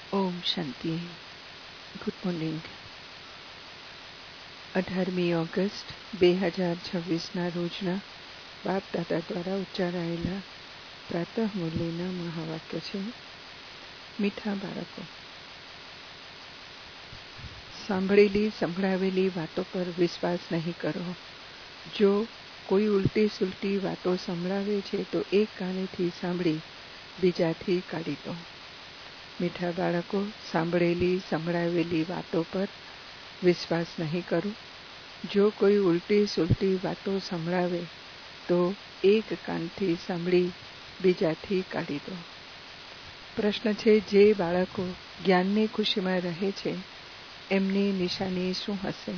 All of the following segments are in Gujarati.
ઓમ શાંતિ. Good morning. 18મી ઓગસ્ટ 2026ના રોજના બાપ દાદા દ્વારા ઉચ્ચારાયેલા પ્રાતઃ મુરલીના મહાવાક્ય છે. મીઠા બાળકો, સાંભળેલી સંભળાવેલી વાતો પર વિશ્વાસ નહીં કરો. જો કોઈ ઉલટી સુલટી વાતો સંભળાવે છે તો એક કાનેથી સાંભળી બીજાથી કાઢી દો. મીઠા બાળકો, સાંભળેલી સંભળાવેલી વાતો પર વિશ્વાસ નહીં કરો. જો કોઈ ઉલટી સુલટી વાતો સંભળાવે તો એક કાનથી સાંભળી બીજાથી કાઢી દો. પ્રશ્ન છે, જે બાળકો જ્ઞાનની ખુશીમાં રહે છે એમની નિશાની શું હશે?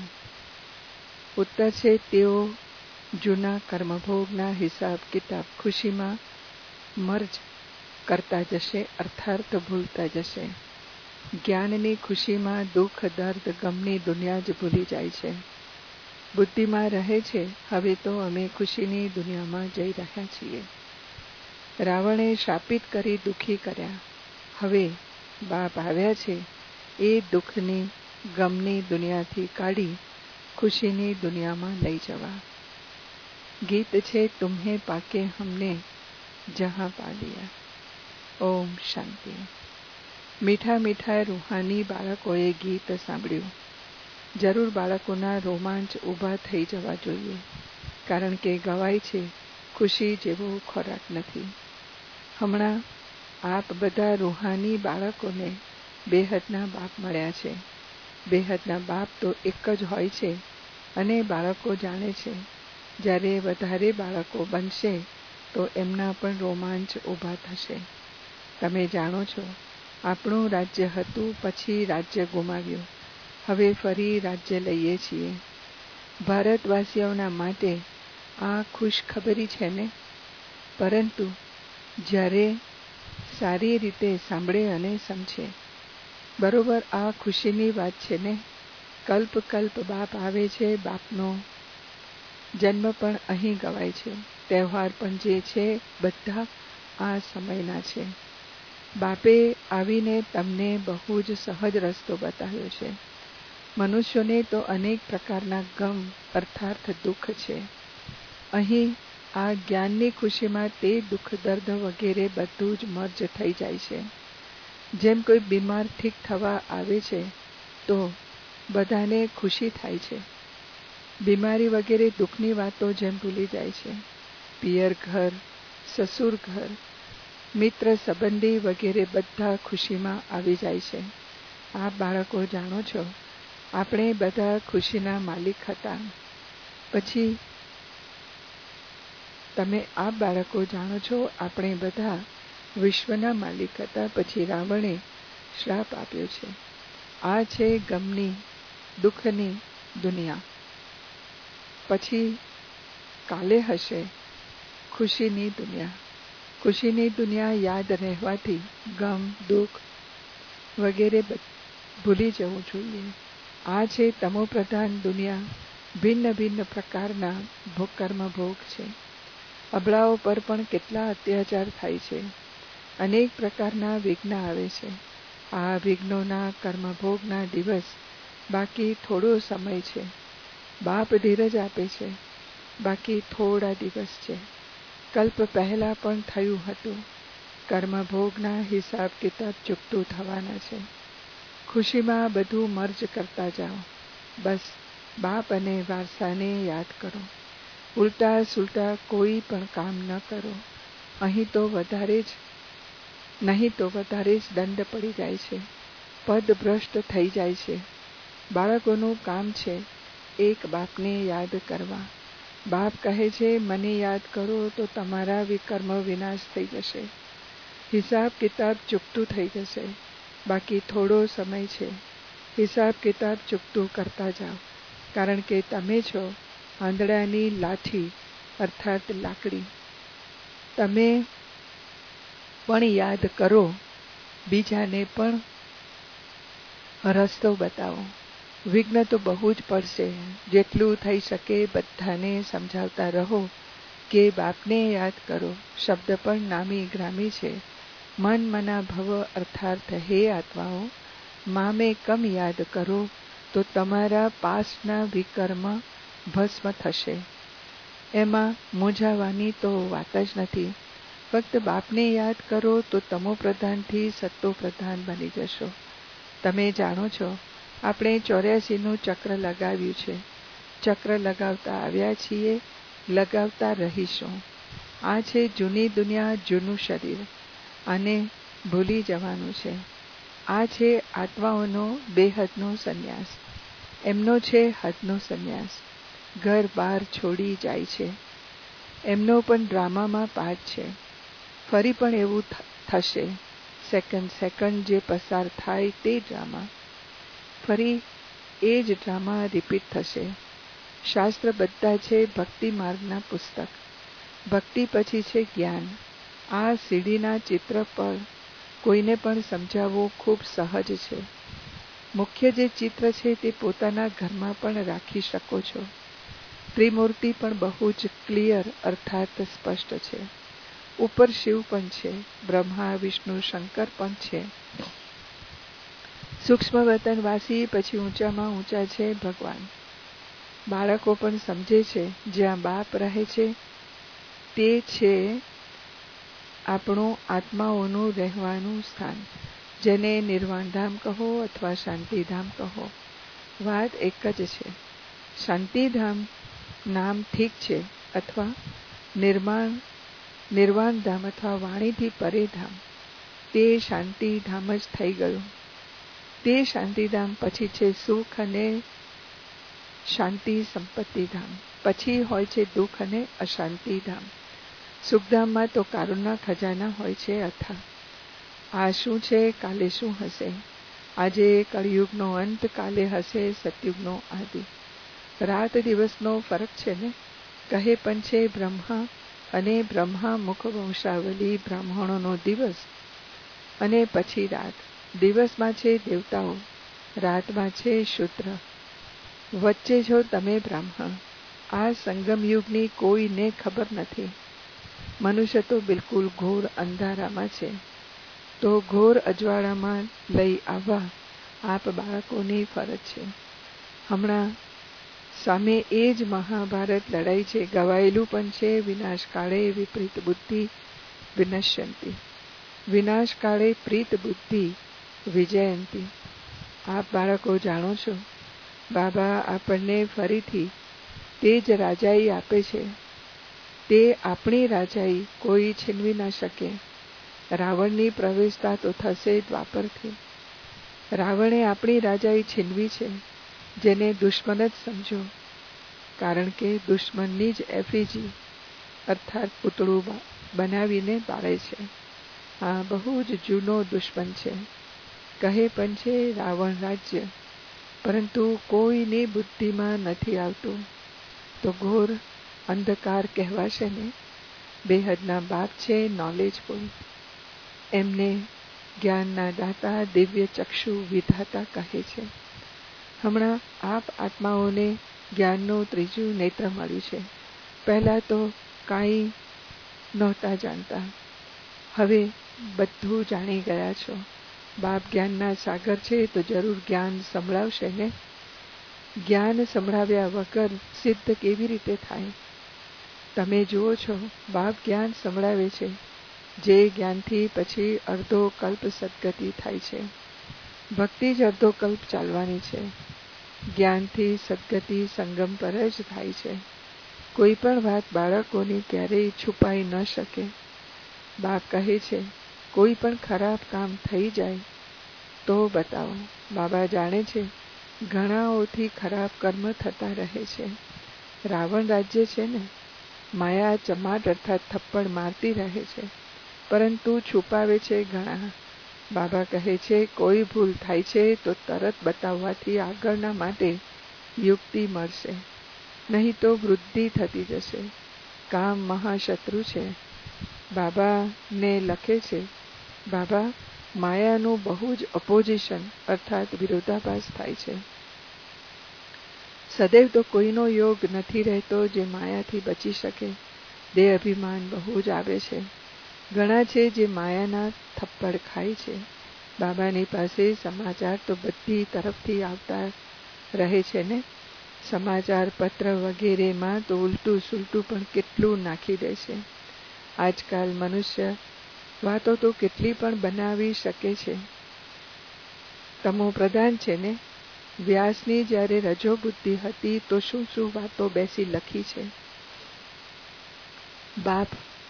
ઉત્તર છે, તેઓ જૂના કર્મભોગના હિસાબ કિતાબ ખુશીમાં મર્જ કરતા જશે, અર્થાત ભૂલતા જશે. જ્ઞાનની ખુશીમાં દુઃખ દર્દ ગમની દુનિયા જ ભૂલી જાય છે. બુદ્ધિમાં રહે છે, હવે તો અમે ખુશીની દુનિયામાં જઈ રહ્યા છીએ. રાવણે શાપિત કરી દુઃખી કર્યા. હવે બાપ આવ્યા છે એ દુઃખની ગમની દુનિયાથી કાઢી ખુશીની દુનિયામાં લઈ જવા. ગીત છે, તુમ્હે પાકે હમને જહાં પા લિયા. ઓમ શાંતિ. મીઠા મીઠા રૂહાની બાળકોએ ગીત સાંભળ્યું. જરૂર બાળકોના રોમાંચ ઊભા થઈ જવા જોઈએ, કારણ કે ગવાય છે, ખુશી જેવો ખોરાક નથી. હમણાં આપ બધા રૂહાની બાળકોને બેહદના બાપ મળ્યા છે. બેહદના બાપ તો એક જ હોય છે અને બાળકો જાણે છે, જ્યારે વધારે બાળકો બનશે તો એમના પણ રોમાંચ ઊભા થશે. તમે જાણો છો, આપણું રાજ્ય હતું, પછી રાજ્ય ગુમાવ્યું, હવે ફરી રાજ્ય લઈએ છીએ. ભારતવાસીઓના માટે આ ખુશખબરી છે ને? પરંતુ જ્યારે સારી રીતે સાંભળે અને સમજે, બરોબર આ ખુશીની વાત છે ને? કલ્પ કલ્પ બાપ આવે છે. બાપનો જન્મ પણ અહીં ગવાય છે. તહેવાર પણ જે છે બધા આ સમયના છે. બાપે આવીને તમને બહુ જ સહજ રસ્તો બતાવ્યો છે. મનુષ્યોને તો અનેક પ્રકારના ગમ અર્થાત દુઃખ છે. અહીં આ જ્ઞાનની ખુશીમાં તે દુઃખ દર્દ વગેરે બધું જ મર્જ થઈ જાય છે. જેમ કોઈ બીમાર ઠીક થવા આવે છે તો બધાને ખુશી થાય છે. બીમારી વગેરે દુઃખની વાતો જેમ ભૂલી જાય છે. પિયર ઘર, સસુર ઘર, મિત્ર સંબંધી વગેરે બધા ખુશીમાં આવી જાય છે. આપ બાળકો જાણો છો, આપણે બધા ખુશીના માલિક હતા. પછી તમે આપ બાળકો જાણો છો, આપણે બધા વિશ્વના માલિક હતા. પછી રાવણે શ્રાપ આપ્યો છે. આ છે ગમની દુઃખની દુનિયા. પછી કાલે હશે ખુશીની દુનિયા. ખુશીની દુનિયા યાદ રહેવાથી ગમ દુઃખ વગેરે ભૂલી જવું જોઈએ. આ છે તમો પ્રધાન દુનિયા. ભિન્ન ભિન્ન પ્રકારના કર્મભોગ છે. અબળાઓ પર પણ કેટલા અત્યાચાર થાય છે. અનેક પ્રકારના વિઘ્ન આવે છે. આ વિઘ્નોના કર્મભોગના દિવસ બાકી થોડો સમય છે. બાપ ધીરજ આપે છે, બાકી થોડા દિવસ છે. કલ્પ પહેલા પણ થયું હતું. કર્મભોગના હિસાબ કિતાબ ચૂકતું થવાના છે. ખુશીમાં બધું મર્જ કરતા જાઓ. બસ બાપ અને વારસાને યાદ કરો. ઉલટા સુલટા કોઈ પણ કામ ન કરો. નહીં તો વધારે જ દંડ પડી જાય છે. પદ ભ્રષ્ટ થઈ જાય છે. બાળકોનું કામ છે એક બાપને યાદ કરવા. બાપ કહે છે, મને યાદ કરો તો તમારા વિકર્મ વિનાશ થઈ જશે. હિસાબ કિતાબ ચૂકતું થઈ જશે. બાકી થોડો સમય છે. હિસાબ કિતાબ ચૂકતું કરતા જાઓ, કારણ કે તમે છો આંધળાની લાઠી અર્થાત લાકડી. તમે પણ યાદ કરો, બીજાને પણ રસ્તો બતાવો. વિઘ્ન તો બહુ જ પડશે. જેટલું થઈ શકે બધાને સમજાવતા રહો કે બાપને યાદ કરો. શબ્દ પણ નામી ગ્રામી છે. મન મના ભવ અર્થાર્થ હે આત્માઓ, મામે કમ યાદ કરો તો તમારા પાસના વિકર્મ ભસ્મ થશે. એમાં મૂંઝાવાની તો વાત જ નથી. ફક્ત બાપને યાદ કરો તો તમો પ્રધાનથી સત્તો પ્રધાન બની જશો. તમે જાણો છો, આપણે 84નું ચક્ર લગાવ્યું છે. ચક્ર લગાવતા આવ્યા છીએ, લગાવતા રહીશું. આ છે જૂની દુનિયા, જૂનું શરીર, અને ભૂલી જવાનું છે. આ છે આત્માઓનો બેહદનો સંન્યાસ. એમનો છે હદનો સંન્યાસ. ઘર બહાર છોડી જાય છે. એમનો પણ ડ્રામામાં પાઠ છે. ફરી પણ એવું થશે. સેકન્ડ જે પસાર થાય તે ડ્રામા, ફરી એ જ ડ્રામા રિપીટ થશે. શાસ્ત્ર બધા છે ભક્તિ માર્ગના પુસ્તક. ભક્તિ પછી છે જ્ઞાન. આ સીડીના ચિત્ર પર કોઈને પણ સમજાવવું ખૂબ સહજ છે. મુખ્ય જે ચિત્ર છે તે પોતાના ઘરમાં પણ રાખી શકો છો. ત્રિમૂર્તિ પણ બહુ જ ક્લિયર અર્થાત સ્પષ્ટ છે. ઉપર શિવ પણ છે, બ્રહ્મા વિષ્ણુ શંકર પણ છે. સૂક્ષ્મ વતનવાસી પછી ઊંચામાં ઊંચા છે ભગવાન. બાળકો પણ સમજે છે જ્યાં બાપ રહે છે તે છે આપણું આત્માઓનું રહેવાનું સ્થાન, જેને નિર્વાણધામ કહો અથવા શાંતિધામ કહો. વાત એક જ છે. શાંતિધામ નામ ઠીક છે, અથવા નિર્વાણધામ અથવા વાણીથી પરે ધામ, તે શાંતિધામ જ થઈ ગયું. તે શાંતિધામ પછી છે સુખ અને શાંતિ સંપત્તિધામ. પછી હોય છે દુઃખ અને અશાંતિધામ. સુખધામમાં તો કારુણના ખજાના હોય છે અથા. આ શું છે, કાલે શું હશે? આજે કળિયુગનો અંત, કાલે હશે સતયુગનો આદિ. રાત દિવસનો ફરક છે ને. કહે પણ છે બ્રહ્મા અને બ્રહ્મા મુખ વંશાવલી બ્રાહ્મણોનો દિવસ અને પછી રાત. દિવસમાં છે દેવતાઓ, રાતમાં છે શુદ્ર. વચ્ચે છો તમે બ્રાહ્મણ. આ સંગમ યુગની કોઈને ખબર નથી. મનુષ્ય તો બિલકુલ ઘોર અંધારામાં છે. તો ઘોર અજવાળામાં લઈ આવવા આપ બાળકોની ફરજ છે. હમણાં સામે એ જ મહાભારત લડાઈ છે. ગવાયેલું પણ છે વિનાશકાળે વિપરીત બુદ્ધિ વિનશ્યંતી. વિનાશકાળે પ્રીત બુદ્ધિ વિજયંતી. આપ બાળકો જાણો છો, બાબા આપણને ફરીથી તે જ રાજાઈ આપે છે. તે આપણી રાજાઈ કોઈ છીનવી ન શકે. રાવણની પ્રવેશતા તો થશે દ્વાપરથી. રાવણે આપણી રાજાઈ છીનવી છે, જેને દુશ્મન જ સમજો. કારણ કે દુશ્મનની જ એફિજી અર્થાત પૂતળું બનાવીને બાળે છે. આ બહુ જ જૂનો દુશ્મન છે. કહે પણ છે રાવણ રાજ્ય, પરંતુ કોઈની બુદ્ધિમાં નથી આવતું. તો ઘોર અંધકાર કહેવાશે ને. બેહદના બાપ છે નોલેજફુલ. એમને જ્ઞાનના દાતા દિવ્ય ચક્ષુ વિધાતા કહે છે. હમણાં આપ આત્માઓને જ્ઞાનનું ત્રીજું નેત્ર મળ્યું છે. પહેલાં તો કાંઈ નહોતા જાણતા, હવે બધું જાણી ગયા છો. બાપ જ્ઞાનના સાગર છે તો જરૂર જ્ઞાન સંભળાવશે ને. જ્ઞાન સંભળાવ્યા વગર સિદ્ધ કેવી રીતે થાય? તમે જુઓ છો, બાપ જ્ઞાન સંભળાવે છે, જે જ્ઞાનથી પછી અડધો કલ્પ સદગતિ થાય છે. ભક્તિ જ અડધો કલ્પ ચાલવાની છે. જ્ઞાનથી સદગતિ સંગમ પર જ થાય છે. કોઈ પણ વાત બાળકોની ક્યારેય છુપાઈ ન શકે. બાપ કહે છે કોઈ પણ ખરાબ કામ થઈ જાય તો બતાવો. બાબા જાણે છે ઘણાઓથી ખરાબ કર્મ થતા રહે છે. રાવણ રાજ્ય છે ને. માયા ચમાટ અર્થાત થપ્પડ મારતી રહે છે, પરંતુ છુપાવે છે ઘણા. બાબા કહે છે કોઈ ભૂલ થાય છે તો તરત બતાવવાથી આગળના માટે યુક્તિ મળશે, નહીં તો વૃદ્ધિ થતી જશે. કામ મહાશત્રુ છે. બાબાને લખે છે, બાબા માયાનું બહુ જ અપોઝિશન અર્થાત વિરોધાભાસ થાય છે. સદૈવ તો કોઈનો યોગ નથી રહેતો જે માયાથી બચી શકે. દેહ અભિમાન બહુ જ આવે છે. ઘણા છે જે માયાના થપ્પડ ખાય છે. બાબાની પાસે સમાચાર તો બધી તરફથી આવતા રહે છે ને. સમાચાર પત્ર વગેરેમાં તો ઉલટું સુલટું પણ કેટલું નાખી દે છે. આજકાલ મનુષ્ય વાતો તો કેટલી પણ બનાવી શકે છે. તમો પ્રધાન છે ને. વ્યાસની જ્યારે રજો બુદ્ધિ હતી તો શું શું વાતો બેસી લખી છે. બાપ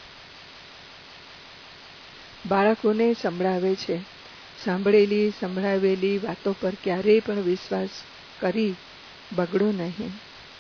બાળકોને સંભળાવે છે. સાંભળેલી સંભળાવેલી વાતો પર ક્યારેય પણ વિશ્વાસ કરી બગડો નહીં.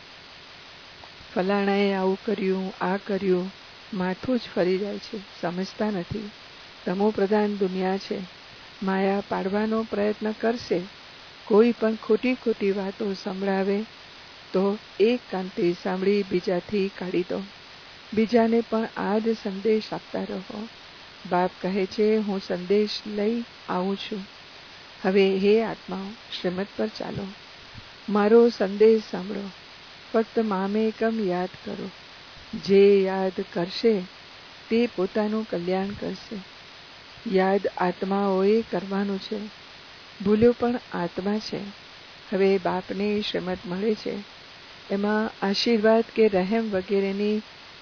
ફલાણાએ આવું કર્યું, આ કર્યું, માથું જ ફરી જાય છે. સમજતા નથી. તમો પ્રધાન દુનિયા છે. માયા પાડવાનો પ્રયત્ન કરશે. કોઈ પણ ખોટી ખોટી વાતો સંભળાવે તો એક કાનથી સાંભળી બીજાથી કાઢી દો. બીજાને પણ આ જ સંદેશ આપતા રહો. બાપ કહે છે, હું સંદેશ લઈ આવું છું. હવે હે આત્માઓ, શ્રીમત પર ચાલો. મારો સંદેશ સાંભળો. ફક્ત મામેકમ યાદ કરો. જે યાદ કરશે તે પોતાનું કલ્યાણ કરશે. યાદ આત્માઓએ કરવાનું છે. ભૂલ્યો પણ આત્મા છે. હવે બાપને શ્રીમત મળે છે. એમાં આશીર્વાદ કે રહેમ વગેરે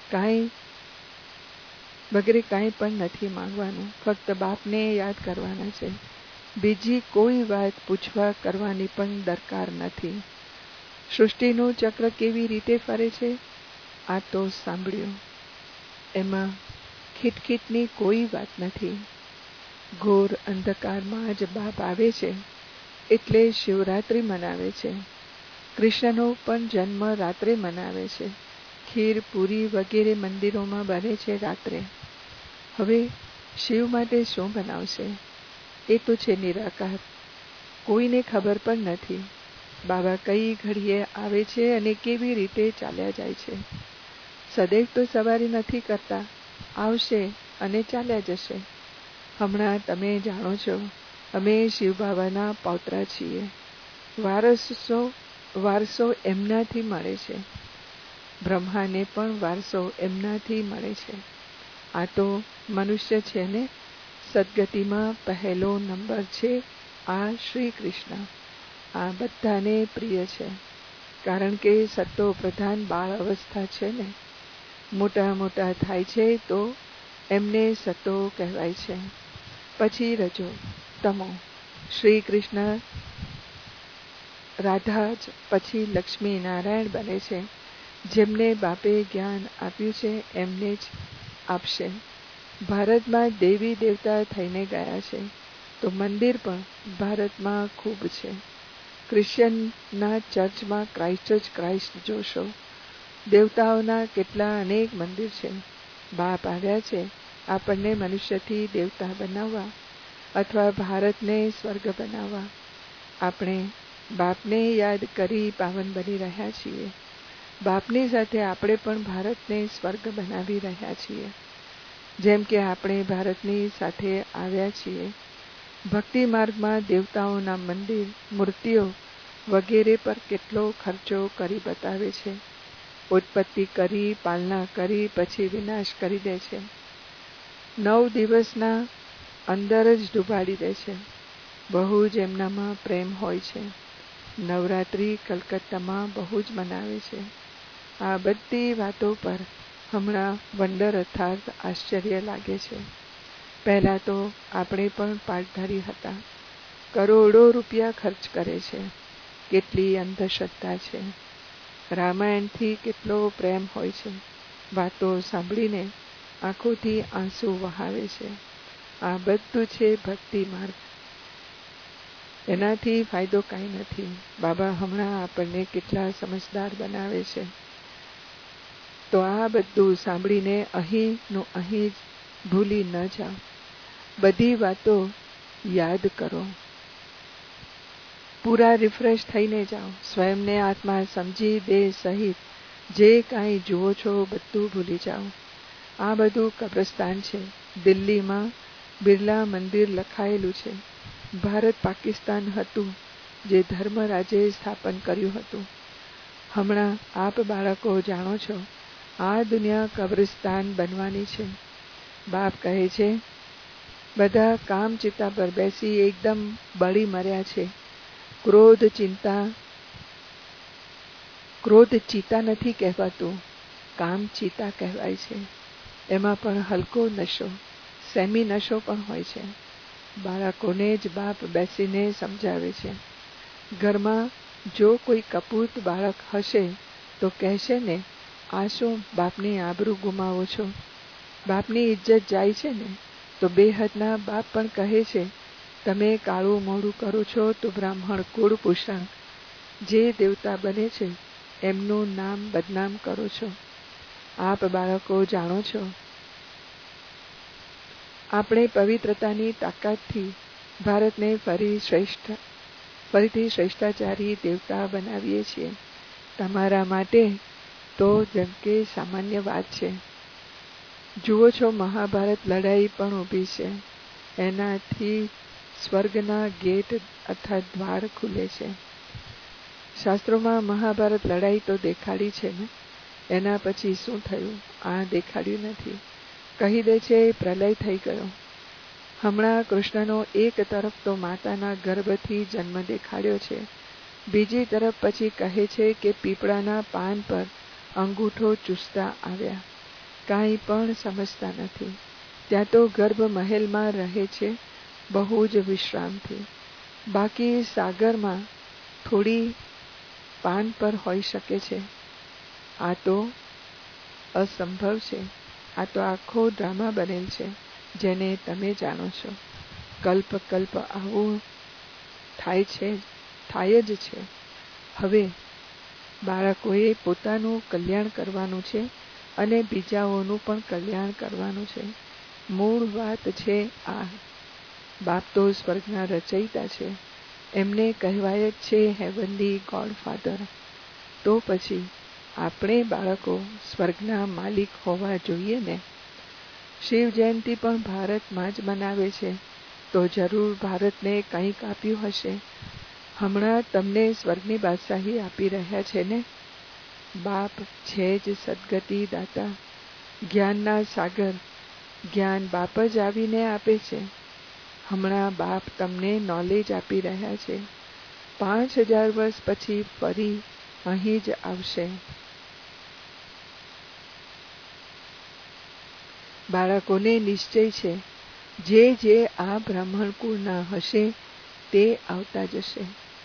કાંઈ પણ નથી માંગવાનું. ફક્ત બાપને યાદ કરવાના છે. બીજી કોઈ વાત પૂછવા કરવાની પણ દરકાર નથી. સૃષ્ટિનું ચક્ર કેવી રીતે ફરે છે આ તો સાંભળ્યું. એમાં ખીટખીટની કોઈ વાત નથી. ઘોર અંધકારમાં જ બાપ આવે છે એટલે શિવરાત્રિ મનાવે છે. કૃષ્ણનો પણ જન્મ રાત્રે મનાવે છે. ખીર પૂરી વગેરે મંદિરોમાં બને છે રાત્રે. હવે શિવ માટે શું બનાવશે? એ તો છે નિરાકાર. કોઈને ખબર પણ નથી. બાબા કઈ ઘડીએ આવે છે અને કેવી રીતે ચાલ્યા જાય છે. સદૈવ તો સવારી નથી કરતા. આવશે અને ચાલ્યા જશે. હમણાં તમે જાણો છો અમે શિવ બાબાના પૌત્રા છીએ. વારસો એમનાથી મળે છે. બ્રહ્માને પણ વારસો એમનાથી મળે છે. આ તો મનુષ્ય છે ને. સદગતિમાં પહેલો નંબર છે આ શ્રી કૃષ્ણ. આ બધાને પ્રિય છે. કારણ કે સત્તો પ્રધાન બાળ અવસ્થા છે ને. મોટા મોટા થાય છે તો એમને સત્તો કહેવાય છે. પછી રજો, તમો. શ્રી કૃષ્ણ રાધા જ પછી લક્ષ્મી નારાયણ બને છે. જેમને બાપે જ્ઞાન આપ્યું છે એમને જ આપશે. ભારતમાં દેવી દેવતા થઈને ગયા છે તો મંદિર પણ ભારતમાં ખૂબ છે. ક્રિશ્ચનના ચર્ચમાં ક્રાઇસ્ટ જ ક્રાઇસ્ટ જોશો. દેવતાઓના કેટલા અનેક મંદિર છે. બાપ આવ્યા છે આપણને મનુષ્યથી દેવતા બનાવવા અથવા ભારતને સ્વર્ગ બનાવવા. આપણે બાપને યાદ કરી પાવન બની રહ્યા છીએ. બાપની સાથે આપણે પણ ભારતને સ્વર્ગ બનાવી રહ્યા છીએ. જેમ કે આપણે ભારતની સાથે આવ્યા છીએ. ભક્તિ માર્ગમાં દેવતાઓના મંદિર, મૂર્તિઓ વગેરે પર કેટલો ખર્ચો કરી બતાવે છે. ઉત્પત્તિ કરી, પાલના કરી, પછી વિનાશ કરી દે છે. 9 દિવસના અંદર જ ડૂબાડી દે છે. બહુ જ એમનામાં પ્રેમ હોય છે. નવરાત્રિ કલકત્તામાં બહુ જ મનાવે છે. આ બધી વાતો પર હમણાં વંડર અર્થાત આશ્ચર્ય લાગે છે. પહેલાં તો આપણે પણ પાટધારી હતા. કરોડો રૂપિયા ખર્ચ કરે છે. કેટલી અંધશ્રદ્ધા છે. રામાયણથી કેટલો પ્રેમ હોય છે. વાતો સાંભળીને આંખોથી આંસુ વહાવે છે. આ બધું છે ભક્તિ માર્ગ. એનાથી ફાયદો કાંઈ નથી. બાબા હમણાં આપણને કેટલા સમજદાર બનાવે છે. તો આ બધું સાંભળીને અહીંનું અહીં જ ભૂલી ન જાઓ. બધી વાતો યાદ કરો. પૂરા રિફ્રેશ થઈને જાઓ. સ્વયંને આત્મા સમજી દેહ સહિત જે કાંઈ જુઓ છો બધું ભૂલી જાઓ. આ બધું કબ્રસ્તાન છે. દિલ્હીમાં બિરલા મંદિર લખાયેલું છે. ભારત પાકિસ્તાન હતું જે ધર્મરાજે સ્થાપન કર્યું હતું. હમણાં આપ બાળકો જાણો છો આ દુનિયા કબ્રસ્તાન બનવાની છે. બાપ કહે છે, બધા કામ ચિતા પર બેસી એકદમ બળી મર્યા છે. ક્રોધ ચિતા નથી કહેવાતું, કામ ચિતા કહેવાય છે. એમાં પણ હલકો નશો, સેમી નશો પણ હોય છે. બાળકોને જ બાપ બેસીને સમજાવે છે. ઘરમાં જો કોઈ કપૂત બાળક હશે તો કહેશે ને, આ શું બાપની આબરૂ ગુમાવો છો, બાપની ઇજ્જત જાય છે ને. તો બેહદના બાપ પણ કહે છે, તમે કાળું મોડું કરો છો તો બ્રાહ્મણ કુળ ભૂષણ જે દેવતા બને છે એમનું નામ બદનામ કરો છો. આપ બાળકો જાણો છો, આપણે પવિત્રતાની તાકાતથી ભારતને ફરીથી શ્રેષ્ઠાચારી દેવતા બનાવીએ છીએ. તમારા માટે તો જેમ કે સામાન્ય વાત છે. જુઓ છો, મહાભારત લડાઈ પણ ઊભી છે. એનાથી સ્વર્ગના ગેટ અર્થાત દ્વાર ખુલે છે. શાસ્ત્રોમાં મહાભારત લડાઈ તો દેખાડી છે ને, એના પછી શું થયું આ દેખાડ્યું નથી. કહી દે છે પ્રલય થઈ ગયો. હમણાં કૃષ્ણનો એક તરફ તો માતાના ગર્ભથી જન્મ દેખાડ્યો છે, બીજી તરફ પછી કહે છે કે પીપળાના પાન પર અંગૂઠો ચૂસતા આવ્યા. કાંઈ પણ સમજતા નથી. ત્યાં તો ગર્ભ મહેલમાં રહે છે બહુ જ વિશ્રામથી. બાકી સાગરમાં થોડી પાન પર હોઈ શકે છે. આ તો અસંભવ છે. આ તો આખો ડ્રામા બનેલ છે, જેને તમે જાણો છો. કલ્પ કલ્પ આવું થાય જ છે. હવે બાળકોએ પોતાનું કલ્યાણ કરવાનું છે અને બીજાઓનું પણ કલ્યાણ કરવાનું છે. મૂળ વાત છે આ. બાપ તો સ્વર્ગના રચયિતા છે. એમને કહેવાય જ છે હેવનલી ગોડફાધર. તો પછી આપણે બાળકો સ્વર્ગના માલિક હોવા જોઈએ ને. શિવ જયંતિ પણ ભારતમાં જ મનાવે છે, તો જરૂર ભારતને કંઈક આપ્યું હશે. હમણાં તમને સ્વર્ગની બાદશાહી આપી રહ્યા છે ને. બાપ છે જ સદગતિ દાતા, જ્ઞાનના સાગર. જ્ઞાન બાપ જ આવીને આપે છે. હમણાં બાપ તમને નોલેજ આપી રહ્યા છે. 5000 વર્ષ પછી ફરી અહીં જ આવશે. બાળકોને નિશ્ચય છે, જે આ બ્રાહ્મણ કુળના હશે તે આવતા જશે.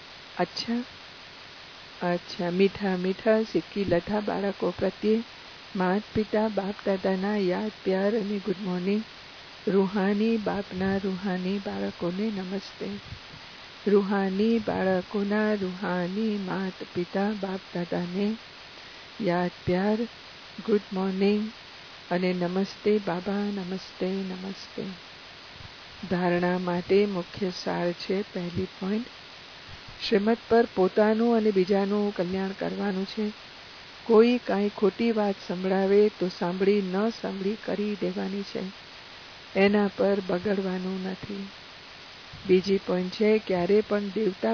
અચ્છા. મીઠા સિક્કી લઠા બાળકો પ્રત્યે માત પિતા બાપ દાદાના યાદ પ્યાર અને ગુડ મોર્નિંગ. રૂહાની બાપના રૂહાની બાળકોને નમસ્તે. રૂહાની બાળકોના રૂહાની માત પિતા બાપ દાદાને યાદ પ્યાર, ગુડ મોર્નિંગ અને નમસ્તે બાબા, નમસ્તે નમસ્તે. ધારણા માટે મુખ્ય સાર છે. પહેલી પોઈન્ટ, શ્રીમત પર પોતાનું અને બીજાનું કલ્યાણ કરવાનું છે. કોઈ કાંઈ ખોટી વાત સંભળાવે તો સાંભળી ન સાંભળી કરી દેવાની છે. એના પર બગડવાનું નથી. બીજી પોઈન્ટ છે, ક્યારે પણ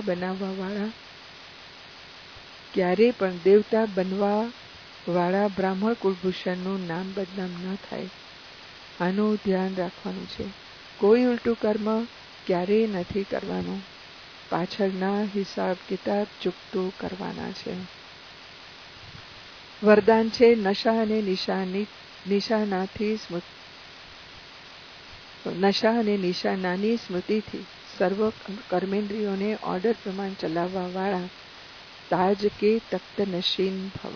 દેવતા બનવા વાળા બ્રાહ્મણ કુલભૂષણનું નામ બદનામ ન થાય. આનું ધ્યાન રાખવાનું છે. કોઈ ઉલટું કર્મ ક્યારેય નથી કરવાનું. પાછળના હિસાબ કિતાબ ચૂકતું કરવાના છે. વરદાન છે, નશા અને નિશાનાની સ્મૃતિથી સર્વ કર્મેન્દ્રિયોને ઓર્ડર પ્રમાણ ચલાવવા વાળા તાજ કે તખ્ત નશીન ભવ.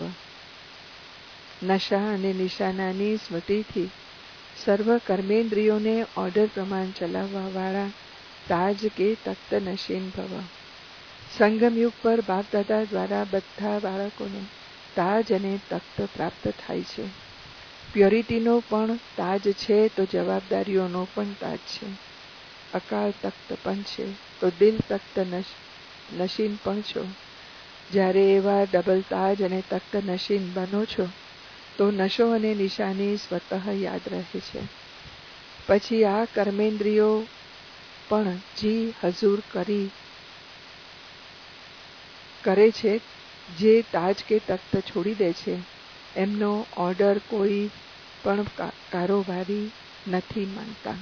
નશા અને નિશાનાની સ્મૃતિથી સર્વ કર્મેન્દ્રિયોને ઓર્ડર પ્રમાણ ચલાવવા વાળા તાજ કે તખ્ત નશીન ભવ. સંગમયુગ પર બાપ દાદા દ્વારા બધા બાળકોને તાજ અને તખ્ત પ્રાપ્ત થાય છે. પ્યોરિટીનો પણ તાજ છે તો જવાબદારીઓનો પણ તાજ છે. અકાળ તખ્ત પણ છે તો દિલ તખ્ત નશીન પણ છો. જ્યારે એવા ડબલ તાજ અને તખ્ત નશીન બનો છો તો નશો અને નિશાની સ્વતઃ યાદ રહે છે. પછી આ કર્મેન્દ્રિયો પણ જી હજૂર કરે છે. જે તાજ કે તખ્ત છોડી દે છે એમનો ઓર્ડર કોઈ પણ કારોબારી નથી માનતા.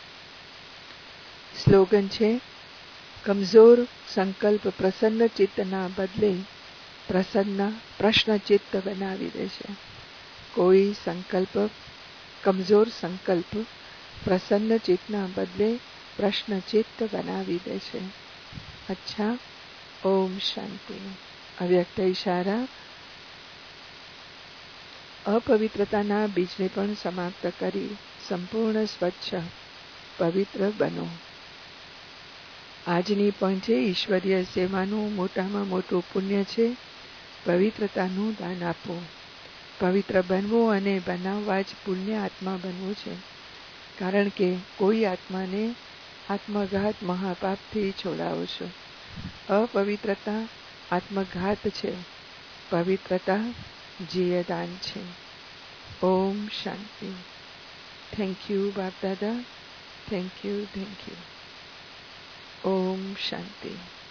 સ્લોગન છે, કમજોર સંકલ્પ પ્રસન્ન ચિત્તના બદલે પ્રશ્ન ચિત્ત બનાવી દેશે. કોઈ કમજોર સંકલ્પ પ્રસન્ન ચિત્તના બદલે પ્રશ્ન ચિત્ત બનાવી દેશે. અચ્છા, ઓમ શાંતિ. અવ્યક્ત ઈશારા. અપવિત્રતાના બીજને પણ સમાપ્ત કરી સંપૂર્ણ સ્વચ્છ પવિત્ર બનો. આજની પણ છે ઈશ્વરીય સેવાનું મોટામાં મોટું પુણ્ય છે પવિત્રતાનું દાન આપવું. પવિત્ર બનવું અને બનાવવા જ પુણ્ય આત્મા બનવું છે. કારણ કે કોઈ આત્માને આત્મઘાત મહાપાપથી છોડાવો છો. અપવિત્રતા આત્મઘાત છે, પવિત્રતા જીયદાન છે. ઓમ શાંતિ. Thank you BapDada. Thank you. ઓમ શાંતિ.